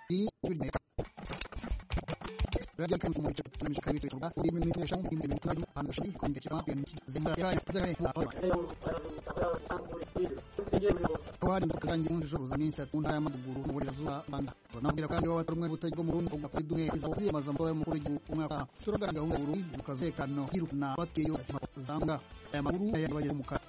Raja kan mu na mi kai to ba ni mi ne shan mi ne taju an shi kun da kira yan zimba ya da ya kwa ni ka zanji mun shuru zamin sa tun ya madu buru wuri zuwa banda to na bila kandi wa turme butai go murun ko ka duhe izawti mazambo mu kuri kuma ka turaga ga buru ka zai kanno hiru na batte yo zanga ya maburu ya baje mu ka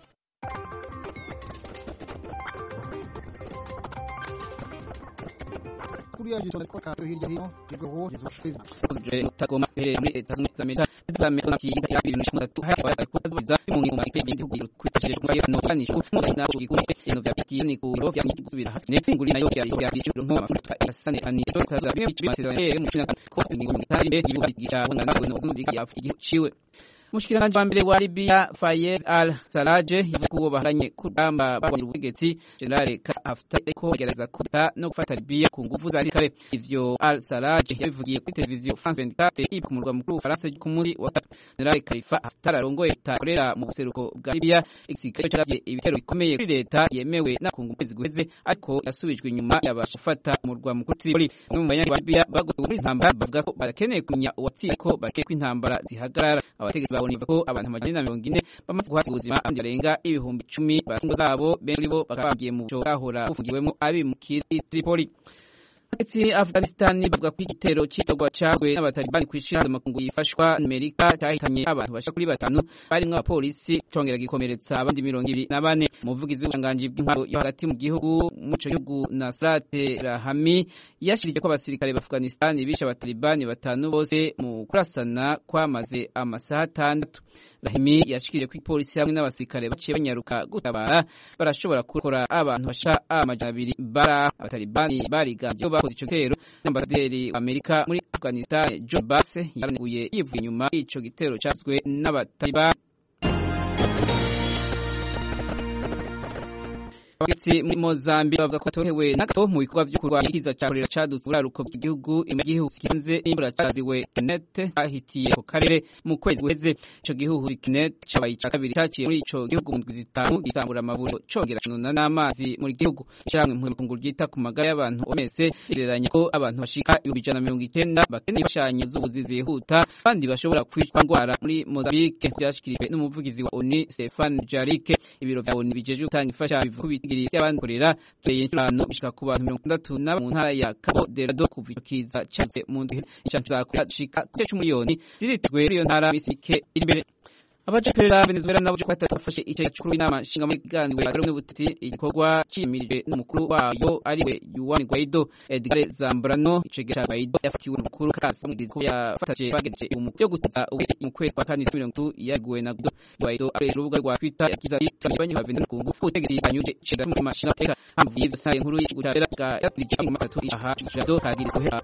kuria jito ko ka hirya hino yego ho yezo shiza takoma muri tazunitsa meta tazameta nati ya bintu shimura tu haya ko tazwiza mu ngi umasipe y'gihugu kwitaje ku ya no tanisho mu na cyo gikuri eno vya pikini ku ro vya gusubira hasi ne nguri nayo ya bicu nko mafuta asane ani to taza bya bisira mu cina ko ni mu tari be yibu gicha na nazo no zumbi ya afiki ciwe Mushikiranganje wa mbere wa Libya Fayez al-Sarraj yavuze ko baharanye kugamba barwanya ubutegetsi General Haftar ko bagerageza kuta no gufata Libya ku nguvu za kare ivyo al-Sarraj yabivugiye kuri televiziyo France 24 iri ku murwa mukuru France ku munsi wa General Khalifa Haftar arongoye takorera mu buseruko bwa Libya igisirikare cyaravye ibitero bikomeye kuri leta yemewe na kungu kwezi guheze ariko yasubijwe inyuma yabashafata umurwa mukuru Tripoli mu banyanya ba Libya bagoye muri intambara bavuga ko barakeneye kumenya uwatsiko bakeye ko intambara zihagarara abategetsi babonye ko abantu 140 bamaze guhasiga ubuzima abandi barenga 10,000 batungo zabo benshi bo bakabagiye mu cyo gahora ufungiwemo abi mu Tripoli Ati Afghanistan bavuga ko igitero cyitogwa cyazwe n'abatalibani kwishira amakungu yifashwa Amerika cyahitanye abantu basha kuri 5 barimo abapolisi cyongera gikomeretsa abandi 24 umuvugizi w'ubanganje bw'intwaro yo hagati mu gihugu muco gihugu Nasrat Rahami yashirije ko abasirikare ba Afghanistan bishe abatalibani 5 bose mu kurasana kwamaze amasaha 6 Rahimi yashikije ko ipolisi hamwe n'abasirikare baciye banyaruka gutabara barashobora gukora abantu basha amajana 2 bara abatalibani barigambye bakoze ico gitero n'ambasaderi wa Amerika muri Afghanistan Joe Bass yaneguye yivuye inyuma ico gitero cyazwe n'abataliban Abagetsi muri Mozambique bavuga ko atohewe nagato mu bikorwa byo kurwanya ikiza cyakorera cadutse uraruko by'igihugu igihugu kirenze imbura cyaziwe Kenneth ahitiye ko karere mu kwezi guheze ico gihugu Kenneth cyabaye kabiri cyaciye muri ico gihugu mu zitanu gisambura amavuriro congera cununa n'amazi muri gihugu cyangwe mu kunguru gita ku magara y'abantu omese ireranya ko abantu bashika 190 bakeneye ifashanyo z'ubuzi zihuta kandi bashobora kwicwa ngwara muri Mozambique byashikirijwe n'umuvugizi wa ONU Stefan Jarike ibiro vya ONU bijeje gutanga ifashanyo igiri y'abankorera cy'inturano bishika ku bantu 60 mu ntara ya Cabo Delgado kuva kiza cyatse mu ndwi icyantu zakashika 10 miliyoni ziritwe iyo ntara misike imbere Abajapera Venezuela nabo kwatafashe icyo cyakuru inama nshinga muri ganwe akarumwe butiti igikorwa cimirije n'umukuru wayo ariwe Juan Guaido Edgar Zambrano ico gihe Guaido yafatiwe n'umukuru kasa mugize ko yafataje bagejeje umutyo gutuza mu kwezi kwa 2022 yaguwe na Guaido areje urubuga rwa Twitter yakiza yitanye ba Venezuela kungu utegezi banyuje cega mu mashina teka amvuye ivyo saye nkuru y'igutera yakurije mu matatu aha cyo kagirizo hera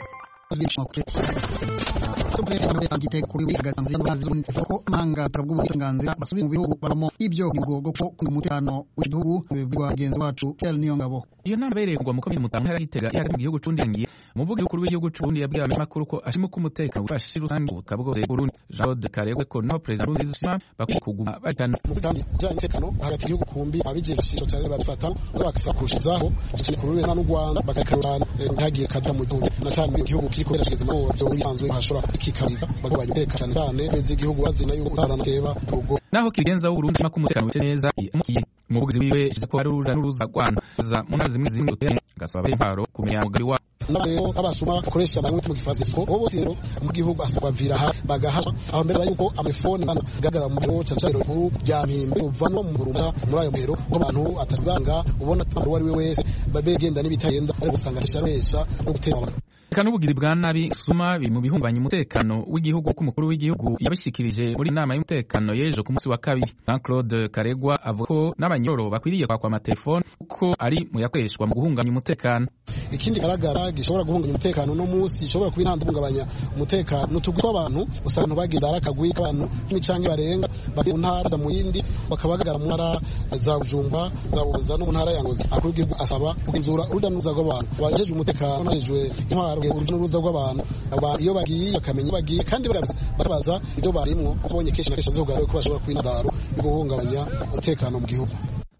kuri wigatanze n'abazi ko manga tabw'ubutanganzira basubiye mu bihugu baramo ibyo mugogo ko ku mutekano w'igihugu bw'abagenzi bacu Pierre Niyongabo iyo nambere ngo mukomeye mutanga haragitega yari mu gihugu cundangiye umuvugi w'ukuru w'igihugu c'ubundi yabwiye amakuru ko ashimo ko umutekano ufashe rusange ukabwose Burundi Jean de Karegwe ko no president Nkurunziza bakwiye kuguma barikana kandi umutekano hagati y'igihugu kumbi abijeje shisho cyane babifata bakasakushizaho cyane kuri n'u Rwanda bakakarurana ntagiye kadra mu gihugu na cyane mu gihugu kiriko kirashigeza mu byo bisanzwe hashora kikabita bagabanya umutekano cyane cyane beze igihugu bazina yuko utarana keba ubwo naho kigenza w'Urundi mako umutekano wice neza umuvugizi wiwe ko ari uruja n'uruza Rwanda mu zimwe zimwe gasaba imparo kumenya mugari wa nabo abasuma koresha bamwe mu gifazisiko bo bose rero mu gihugu asaba vira bagahasha aho mbere yuko amefone gagara mu biro cyaciro kuru byampimbe uvano mu Burundi muri ayo mero ngo abantu atabanga ubona tambo wari we wese babegenda n'ibitagenda ari gusanga kisharesha no gutera abantu kanubugiri bwa nabi suma mu bihumbanya umutekano w'igihugu ku mukuru w'igihugu yabishikirije muri nama y'umutekano yejo ku munsi wa kabiri Jean-Claude Karegwa avuga ko n'abanyoro bakwiriye kwakwa amatelefone kuko ari mu yakoreshwa mu guhunganya umutekano ikindi garagara gishobora guhunganya umutekano no munsi gishobora kuba intandabungabanya umutekano tugwa abantu usanga bagenda arakagwi abantu n'icyange barenga bari mu ntara mu yindi bakabagara mu ntara za Bujumba za Buza no mu ntara ya Ngozi akuru w'igihugu asaba kugenzura urudanuza rw'abantu bajeje umutekano najwe intwaro urujya n'uruza rw'abantu iyo bagiye bakamenya bagiye kandi barabaza ibyo barimwo babonye kenshi na kenshi azogaragaye ko bashobora kwinadaro yo guhungabanya umutekano mu gihugu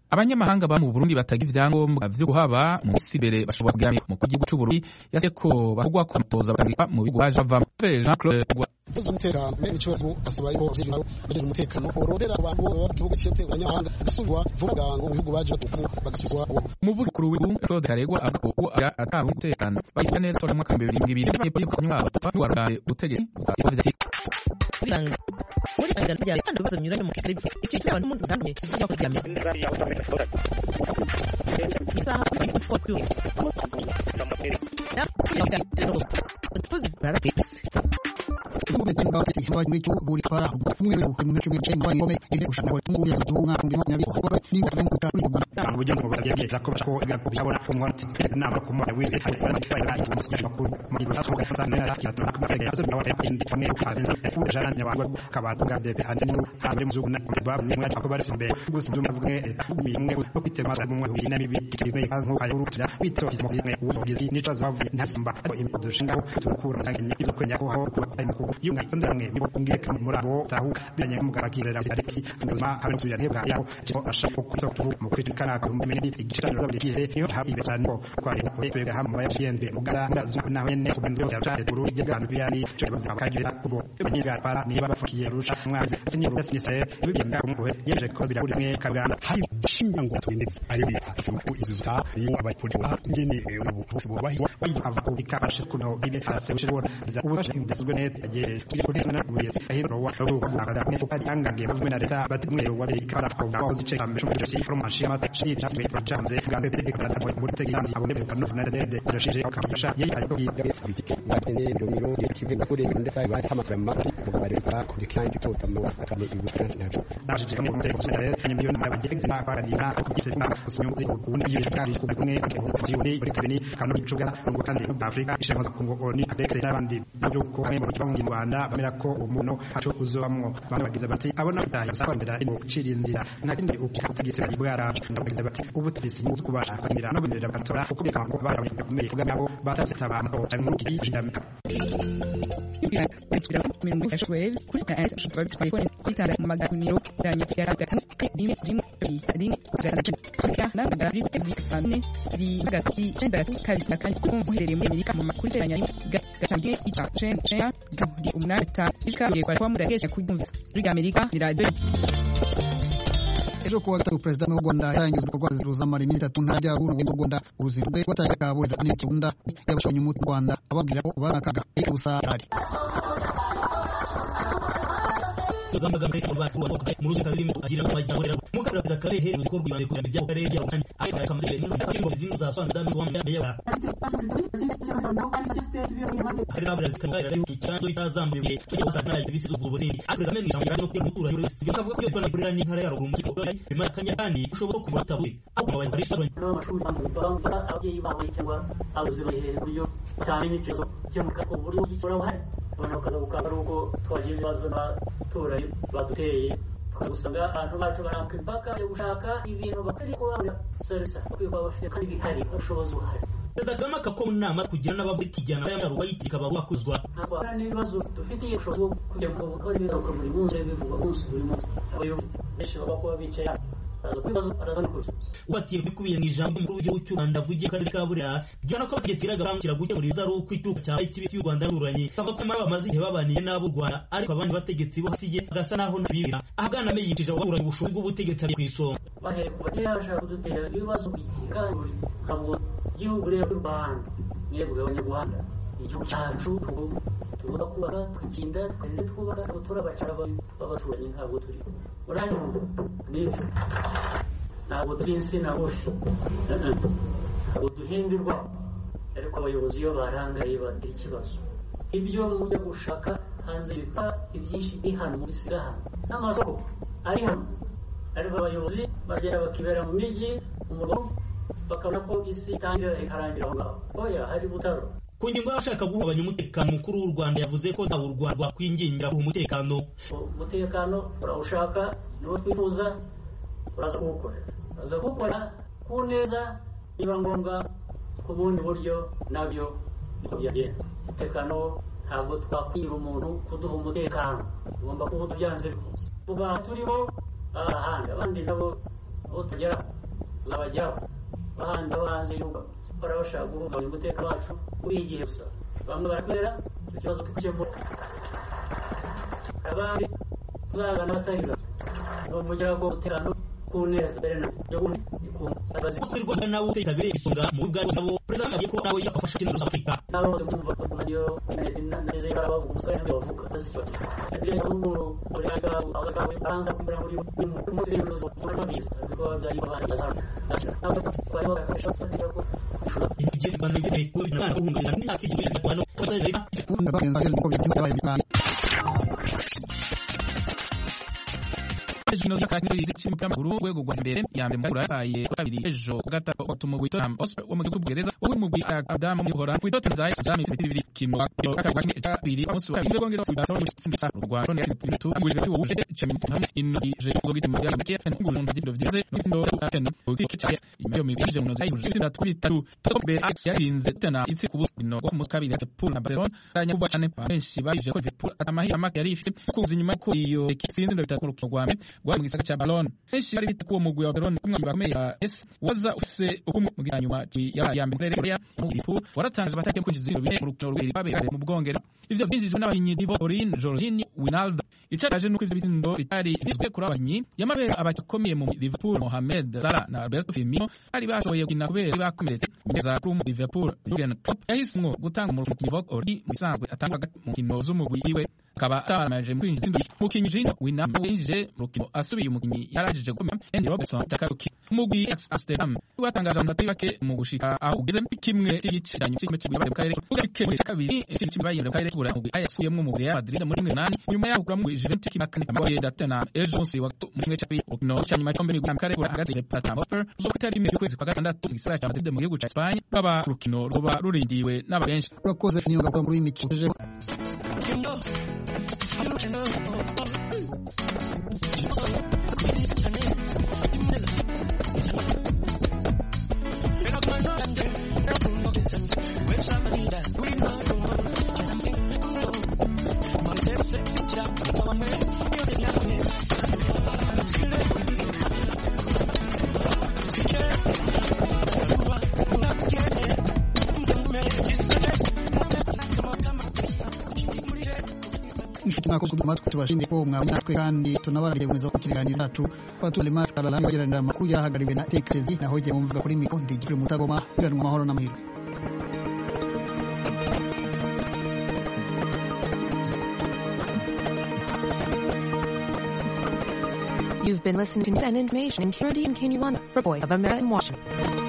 abanyamahanga ba mu Burundi batagira ivyangombwa vyo kuhaba mu minsi imbere bashobora kugamira mu gihugu c'u Burundi yase ko bakugwa kwa mutoza bakandika mu bigo baje bavamo Jean Claude umutekano n'ikibazo asaba yuko baje umutekano orondera abantu b'igihugu cy'ete abanyamahanga gasubwa vuga ngo mu bihugu baje bagasubizwa umuvugi kuri w'igihugu Claude Karegwa avuga ko atari umutekano bayiga neza ko mu mwaka 2022 kunywa batwara ubutegetsi muri sangano rya kandi bibazo nyuranye mu kare iki cy'abantu mu zandumye kijya kuryamye ejo kuwa gatatu perezida w'u Rwanda yarangiza ibikorwa ruzamara iminsi 3 nta byago n'u Rwanda uruzinduko rwe rwatangiye kaburira n'ikunda y'abashanye mu Rwanda ababwira ko barakaga gusa ari zambagambe abantu mu ruzi kazi agira amajyambere mu kabira karehe ibikorwa bibande kugira ibyago karehe by'abandi ariko akamze n'intu n'ingo zino za swanda dami wa mbere yaba hari abira zikangara rero icyando itazambuye tujye basana ibisi z'ubuzindi ariko zamene ijambo no kwimutura yoro sibyo kavuga ko yona kurira n'intara ya ruguru mu kigo bimakanya kandi ushobora kubata buri aho mu bari soro n'amashuri bamba abyeyi bawe cyangwa abuzibaye buryo cyane n'icyo cyo mu kako buri gikora bahari abantu bakaza gukangara uko twagize bazo na tora baduteye usanga abantu bacu baranka impaka yo gushaka ibintu batari kubona serisa kuko bafite kandi bihari ubushobozi buhari Kagame akakoma inama kugira n'ababikijyana y'amaruba yitirika bagwakuzwa ntabwo n'ibibazo dufitiye ubushobozi kugira ngo bakore ibikorwa buri munsi bivuga buri munsi abayobozi benshi baba kuba bicaye watiye bikubiye mu ijambo umukuru w'igihugu cy'u Rwanda avugiye akarere ka Burera byona ko abategetsi bagambira gukemura ibibazo ari uko icyuho cya cy'ibiti y'u Rwanda ruranye bavuga ko mara bamaze igihe babaniye n'abo Rwanda ariko abandi bategetsi bo hasiye agasa naho nabibira ahagana meyitije ababuranye ubushobozi bw'ubutegetsi ari kwisonga bahere kubatera kudutera ibibazo kandi ntabwo igihugu rero cy'u Rwanda mwebwe abanyarwanda igihugu cyacu tugomba kubaka tukinda twende twubaka turabacara b'abaturanyi ntabwo turi uranye n'ibyo ntabwo turi insina ngufi ntabwo duhimbirwa ariko abayobozi iyo barangaye bagira ikibazo ibyo mujya gushaka hanze bipfa ibyinshi bihano mu bisiga hano n'amasoko ari hano ariko abayobozi bagera bakibera mu mijyi umurwa bakabona ko isi itangira ikarangira aho ngaho oya hari butaro ku ngingo y'abashaka guhungabanya umutekano mukuru w'u Rwanda yavuze ko nta u Rwanda rwakwingingira ku umutekano urawushaka niwo twifuza uraza kuwukora ku neza niba ngombwa ku bundi buryo nabyo niko byagenda umutekano ntabwo twakwira umuntu kuduha umutekano tugomba kuba tubyanze bikunze tuba turimo ahandi abandi nabo tugera zabajyaho bahandi abo hanze y'urugo bahora bashaka guhungabanya umutekano wacu kuri iyi gihe gusa bamwe barakorera icyo kibazo kikemura abandi tuzagana batariza n'uvugira ngo umutekano ku neza berena yo bundi abazi ko Rwanda nawo utabiye isonga mu bwa nabo president yagiye ko nawe yafasha kintu Afrika nabo bose kumva ko radio neze baraba umusore n'ibyo bavuga basikiye umuntu uri aga baranza kumbura muri umunsi w'uruzo muri biza ko byari babana cyane nabo bari bakafasha kugira ko igihe Rwanda bigiye ko nta uhungabanya n'imyaka igiye kwano kutagira Jino ya kakiri z'icimi y'amaguru wego gwa mbere ya mbere mbagura yaye kabiri ejo gatatu otumugwi Tottenham Hotspur wo mu gihugu bw'Ubwongereza uwo mugwi Adam mu Holland ku Tottenham zami bibiri kino kabiri amusi wa ibyo Bwongereza Barcelona itsinda Rwanda Rwanda ya tu ngurira wo uje Champions hamwe inuje kugita mu ya mbere nguru ndo dindo vyize n'indo atena utike cyase imyo mibije mu zayi uje tinda kuri tatu Tottenham Ajax yarinze tena itsi ku busino wo mu kabiri ya Liverpool na Barcelona ranya kuva cyane benshi bayije ko Liverpool atamahira make yari ifite kuza inyuma ko iyo ikinzi ndo bitatu ku Rwanda gwa mu gisaka cha Ballon benshi bari bitakuwa mugwi wa Barcelona kumwe bakomeye waza ufise ukumwe mu gitanyuma ya mbere ya mu Liverpool waratangaje batake kwinjiza ibiro bine mu rukino rw'iri babere mu Bwongereza ivyo byinjijwe n'abahinyi Divo Orin Jorginho Wijnaldum icyaje nuko ivyo bizindo bitari bizwe kuri abanyi yamabera abakomeye mu Liverpool Mohamed Salah na Roberto Firmino ari bashoboye gukina kubera bakomeretse mugeza kuri mu Liverpool Jurgen Klopp yahisemo gutanga mu Divo Orin musanzwe atanga mu kino z'umugwi iwe akaba atamaje mu kwinjiza indo mukinyi Jorginho Wijnaldum winjije rukino asubiye umukinyi yarajije gukoma Andy Robertson takaruki umugwi Amsterdam watangaje amateka yake mu gushika aho ugeze kimwe cy'igicanyo cy'ikime cy'ibare mu karere ugake mu kabiri cy'ikime bayire mu karere kura mu ayasuyemo mu Real Madrid muri 8 nyuma yaho kura mu Juventus kimakane amaye datana ejo munsi wa mu cyapi no cyanyuma cyombe ni mu karere kura hagati Tottenham Hotspur zo kutari imwe kwezi kwa gatandatu mu gisagara cya Madrid mu gihugu cya Spain baba rukino ruba rurindiwe n'ababenshi urakoze niyo ngakora muri imikino nako kudumatwe tubashinde ko mwabonatwe kandi tunabarariye bumeza ko kiganiro cyacu batule maskara la yageranda makuru yahagariwe na Tekrezi naho je mumvuga kuri miko ndigire mutagoma biranwa amahoro n'amahirwe. You've been listening to Information in Kirundi and Kinyarwanda for Voice of America in Washington.